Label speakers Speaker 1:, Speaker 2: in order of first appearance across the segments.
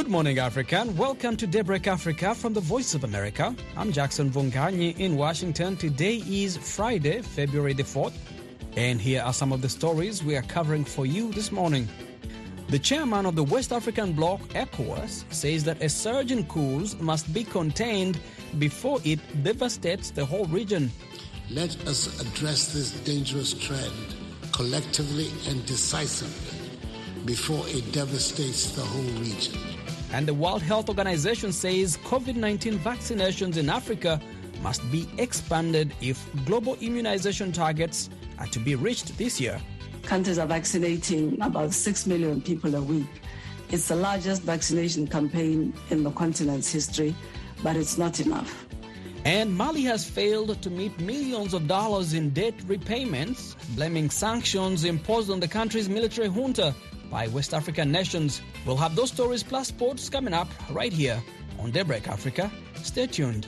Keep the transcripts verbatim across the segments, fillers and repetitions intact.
Speaker 1: morning, Africa, and welcome to Daybreak Africa from the Voice of America. I'm Jackson Vunganyi in Washington. Today is Friday, February the fourth, and here are some of the stories we are covering for you this morning. The chairman of the West African bloc, ECOWAS, says that a surge in coups must be contained before it devastates the whole region.
Speaker 2: Let us address this dangerous trend collectively and decisively before it devastates the whole region.
Speaker 1: And the World Health Organization says COVID nineteen vaccinations in Africa must be expanded if global immunization targets are to be reached this year.
Speaker 3: Countries are vaccinating about six million people a week. It's the largest vaccination campaign in the continent's history, but it's not enough.
Speaker 1: And Mali has failed to meet millions of dollars in debt repayments, blaming sanctions imposed on the country's military junta by West African nations. We'll have those stories plus sports coming up right here on Daybreak Africa. Stay tuned.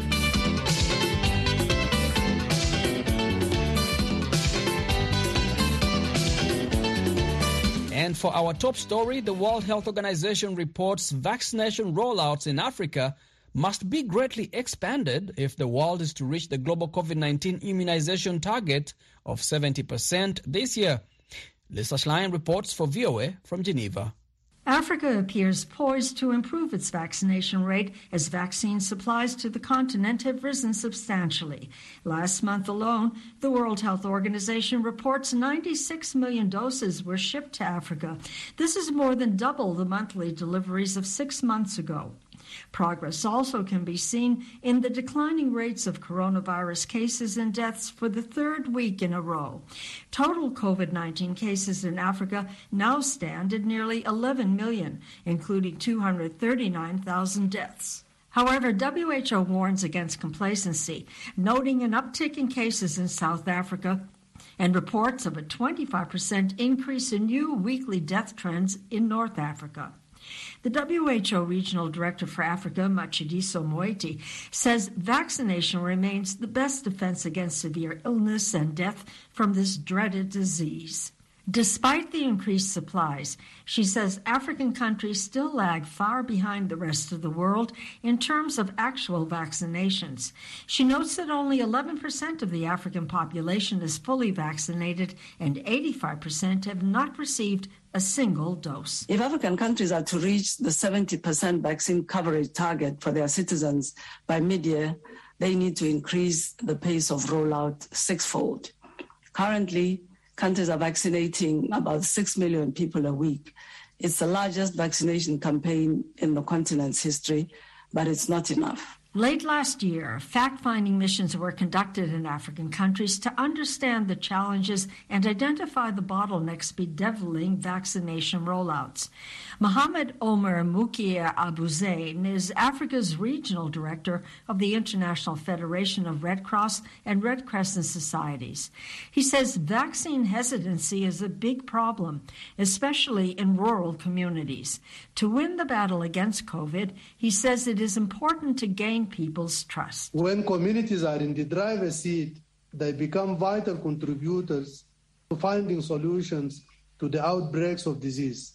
Speaker 1: And for our top story, the World Health Organization reports vaccination rollouts in Africa must be greatly expanded if the world is to reach the global COVID nineteen immunization target of seventy percent this year. Lisa Schlein reports for V O A from Geneva.
Speaker 4: Africa appears poised to improve its vaccination rate as vaccine supplies to the continent have risen substantially. Last month alone, the World Health Organization reports ninety-six million doses were shipped to Africa. This is more than double the monthly deliveries of six months ago. Progress also can be seen in the declining rates of coronavirus cases and deaths for the third week in a row. Total COVID nineteen cases in Africa now stand at nearly eleven million, including two hundred thirty-nine thousand deaths. However, W H O warns against complacency, noting an uptick in cases in South Africa and reports of a twenty-five percent increase in new weekly death trends in North Africa. The W H O Regional Director for Africa, Matshidiso Moeti, says vaccination remains the best defense against severe illness and death from this dreaded disease. Despite the increased supplies, she says African countries still lag far behind the rest of the world in terms of actual vaccinations. She notes that only eleven percent of the African population is fully vaccinated and eighty-five percent have not received a single dose.
Speaker 3: If African countries are to reach the seventy percent vaccine coverage target for their citizens by mid-year, they need to increase the pace of rollout sixfold. Currently, countries are vaccinating about six million people a week. It's the largest vaccination campaign in the continent's history, but it's not enough.
Speaker 4: Late last year, fact-finding missions were conducted in African countries to understand the challenges and identify the bottlenecks bedeviling vaccination rollouts. Mohamed Omer Moukier Abu Zain is Africa's regional director of the International Federation of Red Cross and Red Crescent Societies. He says vaccine hesitancy is a big problem, especially in rural communities. To win the battle against COVID, he says it is important to gain people's trust.
Speaker 5: When communities are in the driver's seat, they become vital contributors to finding solutions to the outbreaks of disease.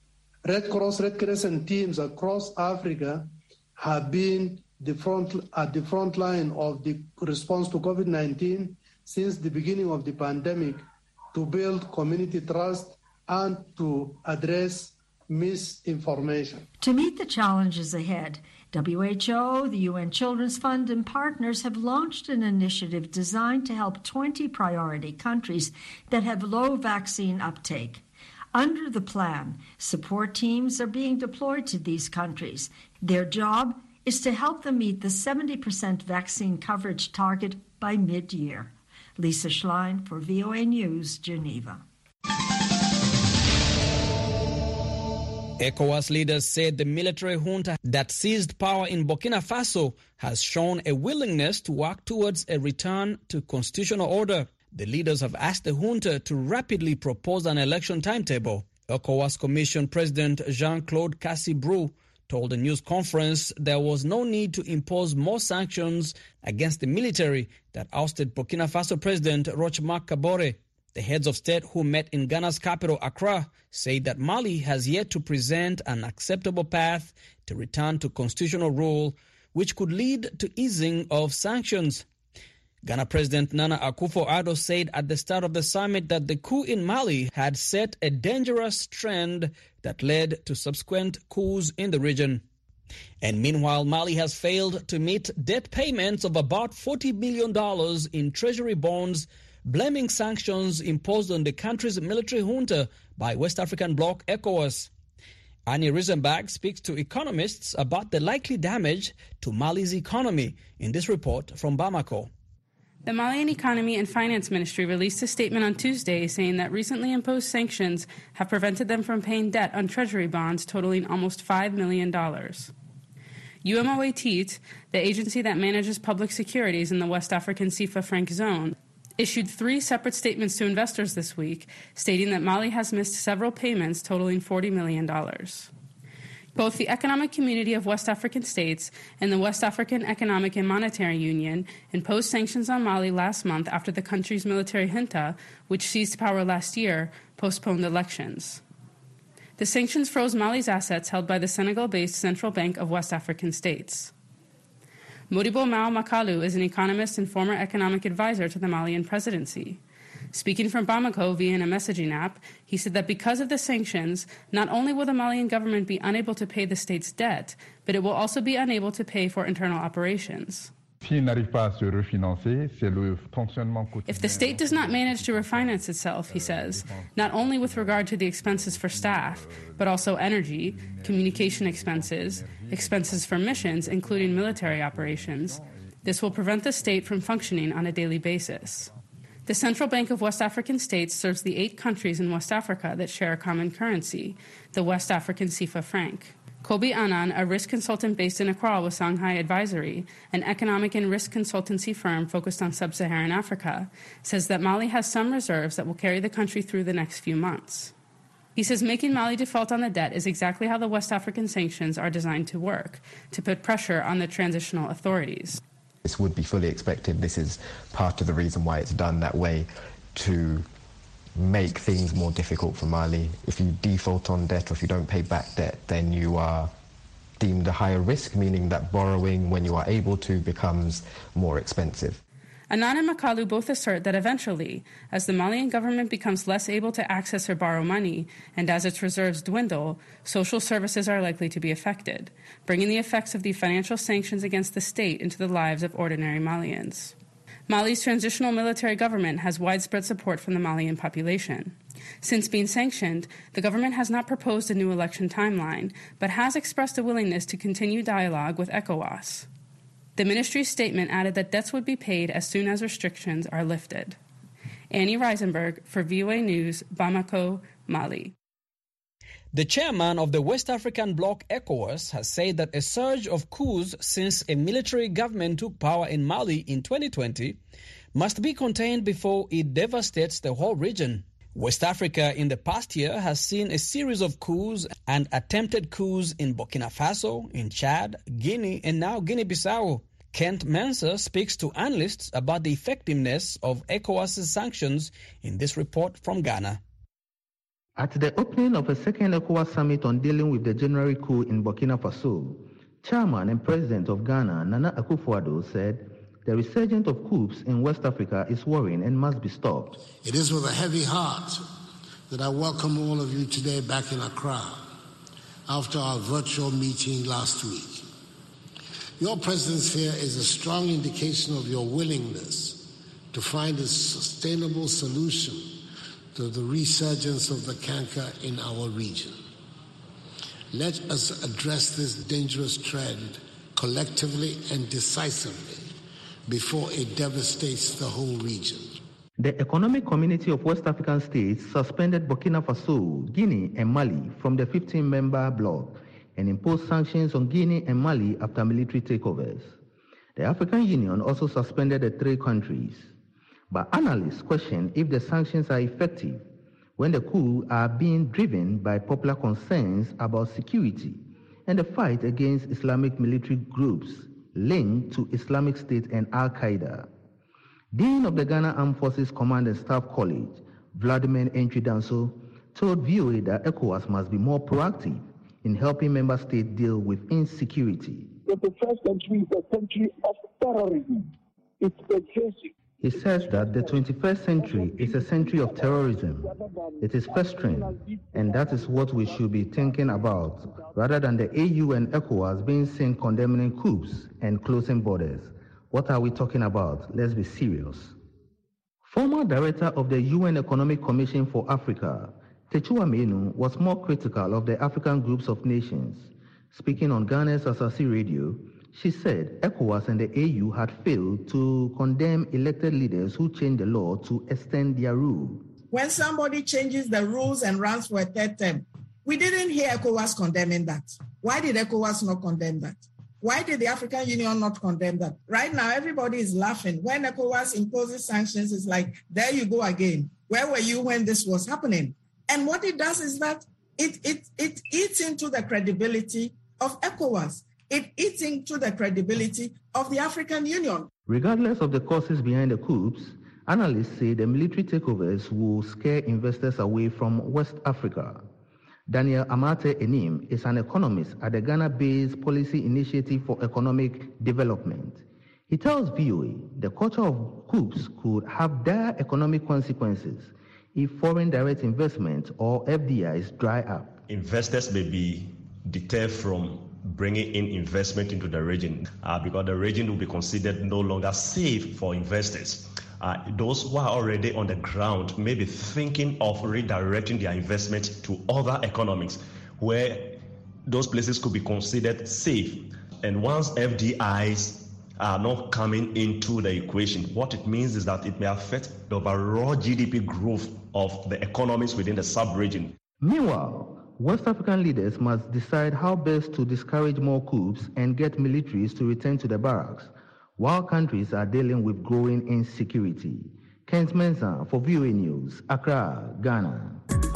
Speaker 5: Red Cross, Red Crescent teams across Africa have been the front, at the front line of the response to COVID nineteen since the beginning of the pandemic to build community trust and to address misinformation.
Speaker 4: To meet the challenges ahead, W H O, the U N Children's Fund, and partners have launched an initiative designed to help twenty priority countries that have low vaccine uptake. Under the plan, support teams are being deployed to these countries. Their job is to help them meet the seventy percent vaccine coverage target by mid-year. Lisa Schlein for V O A News, Geneva.
Speaker 1: ECOWAS leaders said the military junta that seized power in Burkina Faso has shown a willingness to work towards a return to constitutional order. The leaders have asked the junta to rapidly propose an election timetable. ECOWAS Commission President Jean-Claude Cassibrou told a news conference there was no need to impose more sanctions against the military that ousted Burkina Faso President Roch Marc Kabore. The heads of state who met in Ghana's capital, Accra, say that Mali has yet to present an acceptable path to return to constitutional rule, which could lead to easing of sanctions. Ghana President Nana Akufo-Addo said at the start of the summit that the coup in Mali had set a dangerous trend that led to subsequent coups in the region. And meanwhile, Mali has failed to meet debt payments of about forty billion dollars in treasury bonds, blaming sanctions imposed on the country's military junta by West African bloc ECOWAS. Annie Risenberg speaks to economists about the likely damage to Mali's economy in this report from Bamako.
Speaker 6: The Malian Economy and Finance Ministry released a statement on Tuesday saying that recently imposed sanctions have prevented them from paying debt on treasury bonds totaling almost five million dollars. U M O A T I T, the agency that manages public securities in the West African C F A franc zone, issued three separate statements to investors this week, stating that Mali has missed several payments totaling forty million dollars. Both the Economic Community of West African States and the West African Economic and Monetary Union imposed sanctions on Mali last month after the country's military junta, which seized power last year, postponed elections. The sanctions froze Mali's assets held by the Senegal-based Central Bank of West African States. Modibo Mao Makalu is an economist and former economic advisor to the Malian presidency. Speaking from Bamako via a messaging app, he said that because of the sanctions, not only will the Malian government be unable to pay the state's debt, but it will also be unable to pay for internal operations. If the state does not manage to refinance itself, he says, not only with regard to the expenses for staff, but also energy, communication expenses, expenses for missions, including military operations, this will prevent the state from functioning on a daily basis. The Central Bank of West African States serves the eight countries in West Africa that share a common currency, the West African C F A franc. Kobi Annan, a risk consultant based in Accra with Shanghai Advisory, an economic and risk consultancy firm focused on sub-Saharan Africa, says that Mali has some reserves that will carry the country through the next few months. He says making Mali default on the debt is exactly how the West African sanctions are designed to work, to put pressure on the transitional authorities.
Speaker 7: This would be fully expected. This is part of the reason why it's done that way, to make things more difficult for Mali. If you default on debt or if you don't pay back debt, then you are deemed a higher risk, meaning that borrowing, when you are able to, becomes more expensive.
Speaker 6: Annan and Makalu both assert that eventually, as the Malian government becomes less able to access or borrow money, and as its reserves dwindle, social services are likely to be affected, bringing the effects of the financial sanctions against the state into the lives of ordinary Malians. Mali's transitional military government has widespread support from the Malian population. Since being sanctioned, the government has not proposed a new election timeline, but has expressed a willingness to continue dialogue with ECOWAS. The ministry's statement added that debts would be paid as soon as restrictions are lifted. Annie Risenberg for V O A News, Bamako, Mali.
Speaker 1: The chairman of the West African bloc ECOWAS has said that a surge of coups since a military government took power in Mali in twenty twenty must be contained before it devastates the whole region. West Africa in the past year has seen a series of coups and attempted coups in Burkina Faso, in Chad, Guinea, and now Guinea-Bissau. Kent Mensah speaks to analysts about the effectiveness of ECOWAS's sanctions in this report from Ghana.
Speaker 8: At the opening of a second ECOWAS summit on dealing with the January coup in Burkina Faso, Chairman and President of Ghana, Nana Akufo-Addo, said the resurgence of coups in West Africa is worrying and must be stopped.
Speaker 2: It is with a heavy heart that I welcome all of you today back in Accra after our virtual meeting last week. Your presence here is a strong indication of your willingness to find a sustainable solution to the resurgence of the canker in our region. Let us address this dangerous trend collectively and decisively before it devastates the whole region.
Speaker 8: The Economic Community of West African States suspended Burkina Faso, Guinea, and Mali from the fifteen-member bloc and imposed sanctions on Guinea and Mali after military takeovers. The African Union also suspended the three countries. But analysts question if the sanctions are effective when the coups are being driven by popular concerns about security and the fight against Islamic military groups linked to Islamic State and Al-Qaeda. Dean of the Ghana Armed Forces Command and Staff College, Vladimir Entry-Danso, told V O A that ECOWAS must be more proactive in helping member states deal with insecurity.
Speaker 9: The twenty-first century is a century of terrorism. It's pervasive.
Speaker 8: He says that the twenty-first century is a century of terrorism. It is festering, and that is what we should be thinking about, rather than the A U and ECOWAS being seen condemning coups and closing borders. What are we talking about? Let's be serious. Former director of the U N Economic Commission for Africa, Techiwa Menu, was more critical of the African groups of nations. Speaking on Ghana's Asasi Radio, she said ECOWAS and the A U had failed to condemn elected leaders who changed the law to extend their rule.
Speaker 10: When somebody changes the rules and runs for a third term, we didn't hear ECOWAS condemning that. Why did ECOWAS not condemn that? Why did the African Union not condemn that? Right now, everybody is laughing. When ECOWAS imposes sanctions, it's like, there you go again. Where were you when this was happening? And what it does is that it, it, it eats into the credibility of ECOWAS. It eats into the credibility of the African Union.
Speaker 8: Regardless of the causes behind the coups, analysts say the military takeovers will scare investors away from West Africa. Daniel Amate Enim is an economist at the Ghana-based Policy Initiative for Economic Development. He tells V O A the culture of coups could have dire economic consequences if foreign direct investment or F D Is dry up.
Speaker 11: Investors may be deterred from bringing in investment into the region uh, because the region will be considered no longer safe for investors. Uh, those who are already on the ground may be thinking of redirecting their investment to other economies where those places could be considered safe. And once F D Is are not coming into the equation, what it means is that it may affect the overall G D P growth of the economies within the sub-region.
Speaker 8: Meanwhile, West African leaders must decide how best to discourage more coups and get militaries to return to the barracks, while countries are dealing with growing insecurity. Kent Mensah for V O A News, Accra, Ghana.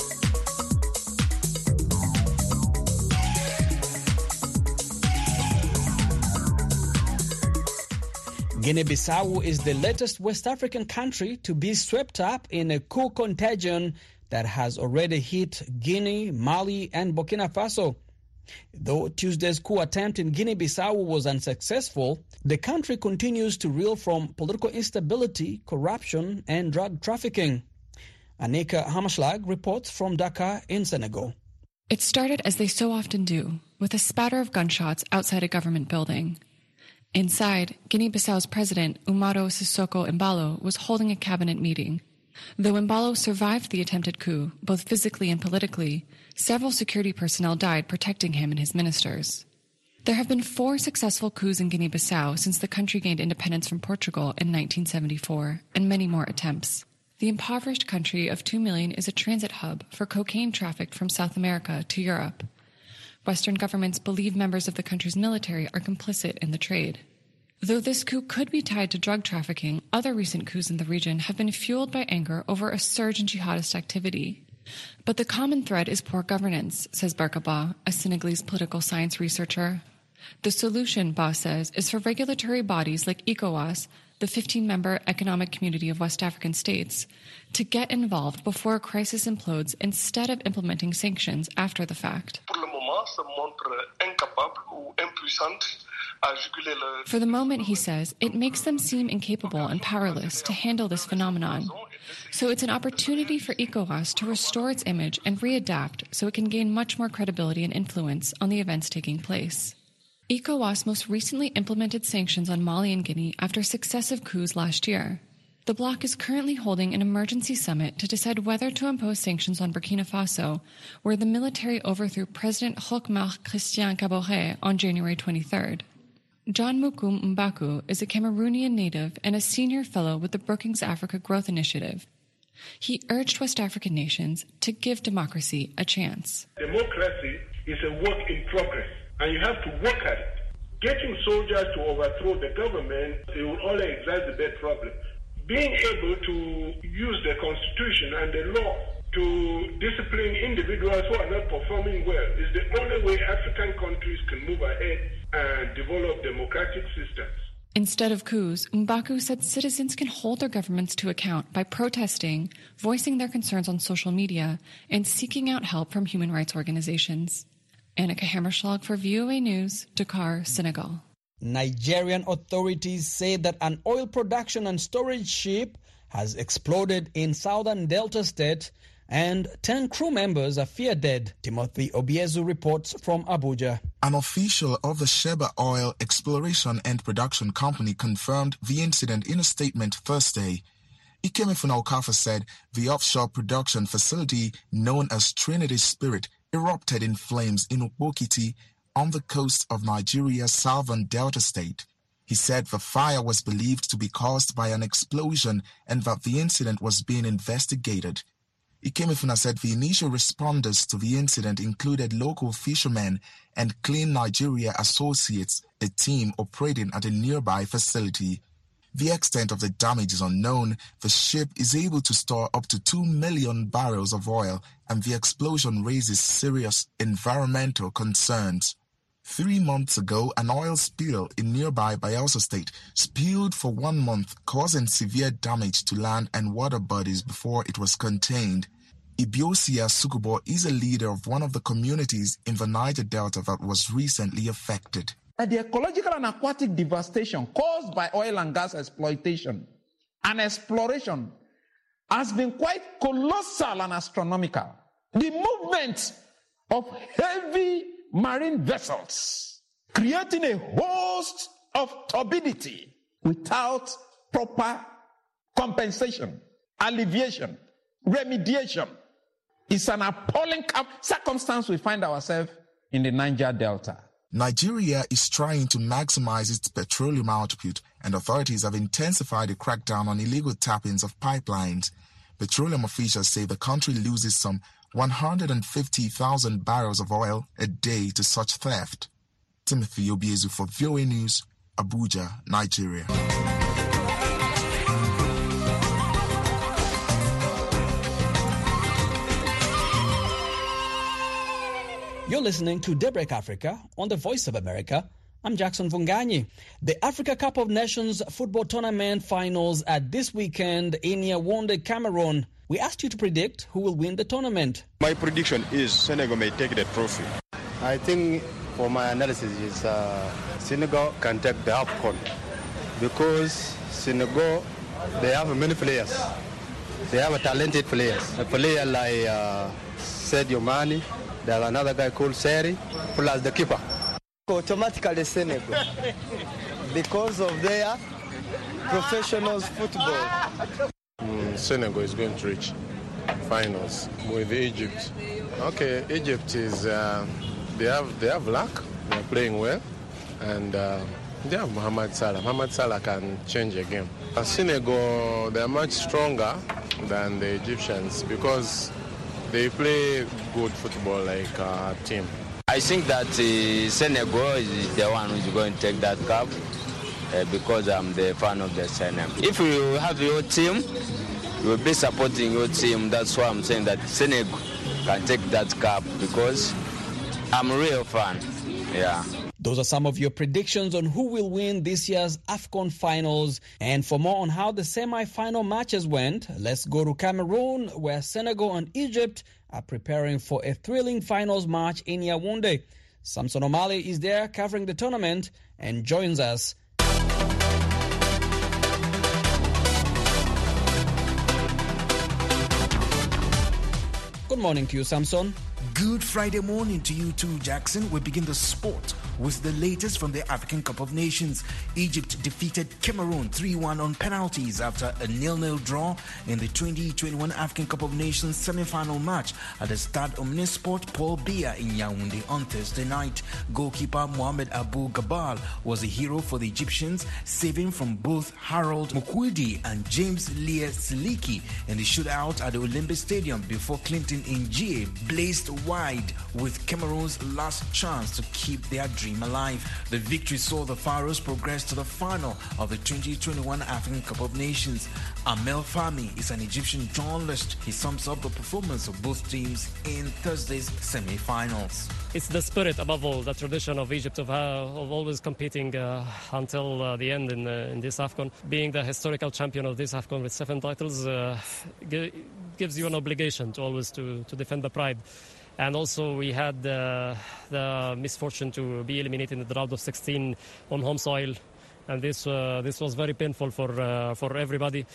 Speaker 1: Guinea-Bissau is the latest West African country to be swept up in a coup contagion that has already hit Guinea, Mali, and Burkina Faso. Though Tuesday's coup attempt in Guinea-Bissau was unsuccessful, the country continues to reel from political instability, corruption, and drug trafficking. Anika Hamashlag reports from Dakar in Senegal.
Speaker 12: It started as they so often do, with a spatter of gunshots outside a government building. Inside, Guinea-Bissau's president, Umaro Sissoko Embalo, was holding a cabinet meeting. Though Embalo survived the attempted coup, both physically and politically, several security personnel died protecting him and his ministers. There have been four successful coups in Guinea-Bissau since the country gained independence from Portugal in nineteen seventy-four, and many more attempts. The impoverished country of two million is a transit hub for cocaine trafficked from South America to Europe. Western governments believe members of the country's military are complicit in the trade. Though this coup could be tied to drug trafficking, other recent coups in the region have been fueled by anger over a surge in jihadist activity. But the common thread is poor governance, says Barka Ba, a Senegalese political science researcher. The solution, Ba says, is for regulatory bodies like ECOWAS, the fifteen-member Economic Community of West African States, to get involved before a crisis implodes instead of implementing sanctions after the fact. For the moment, he says, it makes them seem incapable and powerless to handle this phenomenon. So it's an opportunity for ECOWAS to restore its image and readapt so it can gain much more credibility and influence on the events taking place. ECOWAS most recently implemented sanctions on Mali and Guinea after successive coups last year. The bloc is currently holding an emergency summit to decide whether to impose sanctions on Burkina Faso, where the military overthrew President Roch-Marc Christian Kaboré on January twenty-third. John Mukum Mbaku is a Cameroonian native and a senior fellow with the Brookings Africa Growth Initiative. He urged West African nations to give democracy a chance.
Speaker 9: Democracy is a work in progress, and you have to work at it. Getting soldiers to overthrow the government, it will only exacerbate problems. Being able to use the constitution and the law to discipline individuals who are not performing well is the only way African countries can move ahead and develop democratic systems.
Speaker 12: Instead of coups, Mbaku said citizens can hold their governments to account by protesting, voicing their concerns on social media, and seeking out help from human rights organizations. Annika Hammerschlag for V O A News, Dakar, Senegal.
Speaker 1: Nigerian authorities say that an oil production and storage ship has exploded in southern Delta State and ten crew members are feared dead. Timothy Obiezu reports from Abuja.
Speaker 13: An official of the Sheba Oil Exploration and Production Company confirmed the incident in a statement Thursday. Ikemefuna Okafor said the offshore production facility known as Trinity Spirit erupted in flames in Ukpokiti on the coast of Nigeria's southern Delta State. He said the fire was believed to be caused by an explosion and that the incident was being investigated. Ikemefuna said the initial responders to the incident included local fishermen and Clean Nigeria Associates, a team operating at a nearby facility. The extent of the damage is unknown. The ship is able to store up to two million barrels of oil, and the explosion raises serious environmental concerns. Three months ago, an oil spill in nearby Bayelsa State spilled for one month, causing severe damage to land and water bodies before it was contained. Ibiosia Sukubo is a leader of one of the communities in the Niger Delta that was recently affected.
Speaker 14: And the ecological and aquatic devastation caused by oil and gas exploitation and exploration has been quite colossal and astronomical. The movement of heavy marine vessels creating a host of turbidity without proper compensation, alleviation, remediation is an appalling circumstance we find ourselves in the Niger Delta.
Speaker 13: Nigeria is trying to maximize its petroleum output, and authorities have intensified the crackdown on illegal tappings of pipelines. Petroleum officials say the country loses some one hundred fifty thousand barrels of oil a day to such theft. Timothy Obiezu for V O A News, Abuja, Nigeria.
Speaker 1: You're listening to Daybreak Africa on the Voice of America. I'm Jackson Vunganyi. The Africa Cup of Nations football tournament finals are this weekend in Yaoundé, Cameroon. We asked you to predict who will win the tournament.
Speaker 15: My prediction is Senegal may take the trophy.
Speaker 16: I think, for my analysis, is uh, Senegal can take the AFCON because Senegal, they have many players. They have a talented players. A player like uh, Sadio Mane. There's another guy called Seri, plus the keeper.
Speaker 17: Automatically Senegal, because of their professional football.
Speaker 15: Mm, Senegal is going to reach finals with Egypt. Okay, Egypt is uh, they have they have luck. They're playing well, and uh, they have Mohamed Salah. Mohamed Salah can change a game. Uh, Senegal, they are much stronger than the Egyptians because they play good football like a uh, team.
Speaker 18: I think that uh, Senegal is the one who's going to take that cup uh, because I'm the fan of the Senegal. If you have your team, you will be supporting your team. That's why I'm saying that Senegal can take that cup because I'm a real fan. Yeah.
Speaker 1: Those are some of your predictions on who will win this year's AFCON finals. And for more on how the semi-final matches went, let's go to Cameroon, where Senegal and Egypt are preparing for a thrilling finals match in Yaoundé. Samson Omale is there covering the tournament and joins us. Good morning to you, Samson.
Speaker 19: Good Friday morning to you too, Jackson. We begin the sport with the latest from the African Cup of Nations. Egypt defeated Cameroon three one on penalties after a nil-nil draw in the twenty twenty-one African Cup of Nations semi-final match at the Stade Omnisport Paul Biya in Yaoundé on Thursday night. Goalkeeper Mohamed Abou Gabal was a hero for the Egyptians, saving from both Harold Mukwudi and James Leah Siliki in the shootout at the Olympic Stadium before Clinton N'Jie blazed wide with Cameroon's last chance to keep their dream dream alive. The victory saw the Pharaohs progress to the final of the twenty twenty-one African Cup of Nations. Amel Fahmy is an Egyptian journalist. He sums up the performance of both teams in Thursday's semi-finals.
Speaker 20: It's the spirit, above all, the tradition of Egypt of, uh, of always competing uh, until uh, the end in, uh, in this AFCON. Being the historical champion of this AFCON with seven titles uh, g- gives you an obligation to always to, to defend the pride. And also we had uh, the misfortune to be eliminated in the round of sixteen on home soil. And this uh, this was very painful for uh, for everybody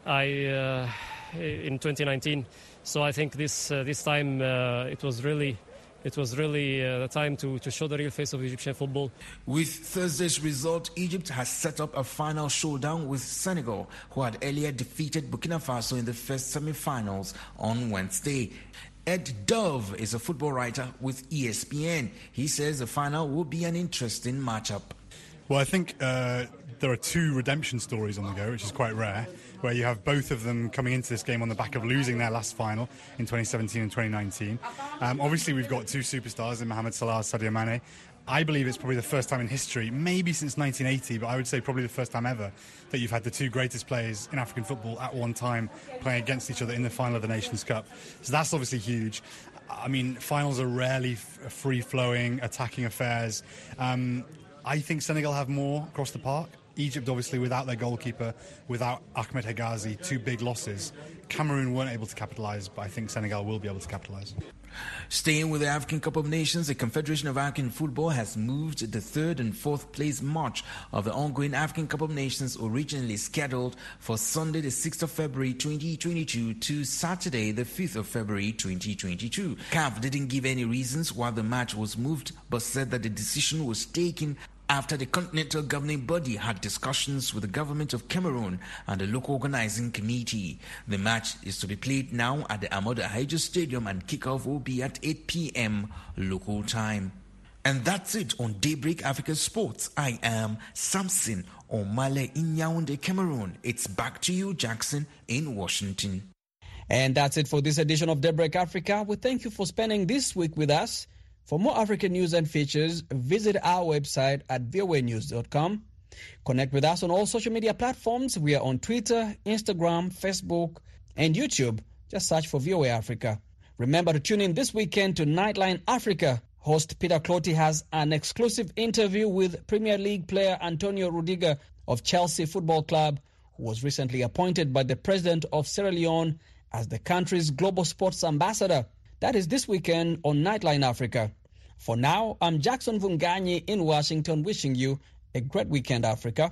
Speaker 20: I uh, in twenty nineteen. So I think this uh, this time uh, it was really it was really uh, the time to, to show the real face of Egyptian football.
Speaker 19: With Thursday's result, Egypt has set up a final showdown with Senegal, who had earlier defeated Burkina Faso in the first semi-finals on Wednesday. Ed Dove is a football writer with E S P N. He says the final will be an interesting matchup.
Speaker 21: Well, I think uh, there are two redemption stories on the go, which is quite rare, where you have both of them coming into this game on the back of losing their last final in twenty seventeen and twenty nineteen. Um, obviously, we've got two superstars in Mohamed Salah, Sadio Mane. I believe it's probably the first time in history, maybe since nineteen eighty, but I would say probably the first time ever, that you've had the two greatest players in African football at one time playing against each other in the final of the Nations Cup. So that's obviously huge. I mean, finals are rarely f- free-flowing, attacking affairs. Um, I think Senegal have more across the park. Egypt, obviously, without their goalkeeper, without Ahmed Hegazi, two big losses. Cameroon weren't able to capitalise, but I think Senegal will be able to capitalise.
Speaker 19: Staying with the African Cup of Nations, the Confederation of African Football has moved the third and fourth place match of the ongoing African Cup of Nations, originally scheduled for Sunday the sixth of February twenty twenty-two to Saturday the fifth of February twenty twenty-two. C A F didn't give any reasons why the match was moved, but said that the decision was taken after the Continental Governing Body had discussions with the government of Cameroon and the local organizing committee. The match is to be played now at the Amadou Ahidjo Stadium, and kickoff will be at eight p.m. local time. And that's it on Daybreak Africa Sports. I am Samson Omale in Yaoundé, Cameroon. It's back to you, Jackson, in Washington.
Speaker 1: And that's it for this edition of Daybreak Africa. We thank you for spending this week with us. For more African news and features, visit our website at v o a news dot com. Connect with us on all social media platforms. We are on Twitter, Instagram, Facebook, and YouTube. Just search for V O A Africa. Remember to tune in this weekend to Nightline Africa. Host Peter Clotty has an exclusive interview with Premier League player Antonio Rudiger of Chelsea Football Club, who was recently appointed by the president of Sierra Leone as the country's global sports ambassador. That is this weekend on Nightline Africa. For now, I'm Jackson Vunganyi in Washington, wishing you a great weekend, Africa.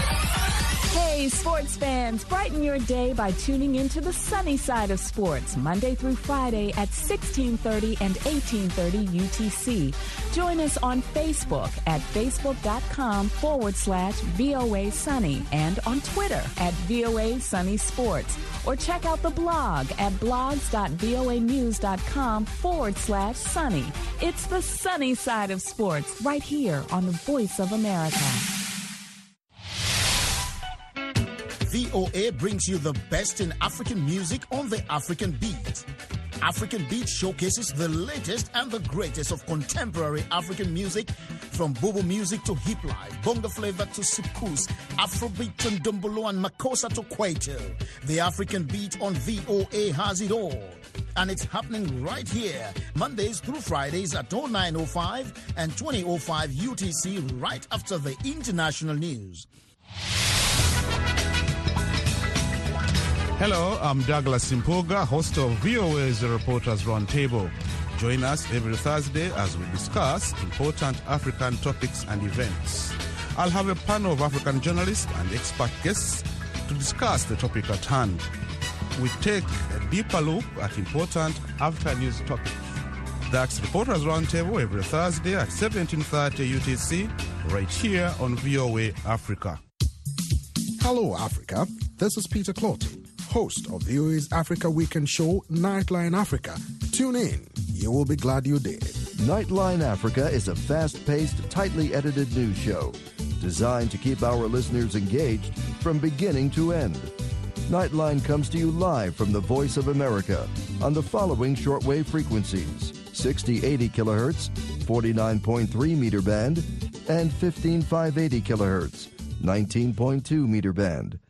Speaker 22: Hey, sports fans, brighten your day by tuning into the sunny side of sports, Monday through Friday at sixteen thirty and eighteen thirty U T C. Join us on Facebook at facebook.com forward slash VOA Sunny and on Twitter at VOA Sunny Sports. Or check out the blog at blogs.voanews.com forward slash sunny. It's the sunny side of sports right here on the Voice of America.
Speaker 23: V O A brings you the best in African music on the African Beat. African Beat showcases the latest and the greatest of contemporary African music, from Bobo music to hip life, bongo flavor to soukous, Afrobeat to Ndombolo and Makossa to Kwaito. The African Beat on V O A has it all. And it's happening right here, Mondays through Fridays at oh nine oh five and twenty oh five U T C, right after the international news.
Speaker 24: Hello, I'm Douglas Simpoga, host of V O A's Reporters Roundtable. Join us every Thursday as we discuss important African topics and events. I'll have a panel of African journalists and expert guests to discuss the topic at hand. We take a deeper look at important African news topics. That's Reporters Roundtable every Thursday at seventeen thirty U T C, right here on V O A Africa.
Speaker 25: Hello, Africa. This is Peter Clotty, host of V O A's Africa Weekend show, Nightline Africa. Tune in. You will be glad you did.
Speaker 26: Nightline Africa is a fast-paced, tightly edited news show designed to keep our listeners engaged from beginning to end. Nightline comes to you live from the Voice of America on the following shortwave frequencies: sixty eighty kilohertz, forty-nine point three meter band, and fifteen five eighty kilohertz, nineteen point two meter band.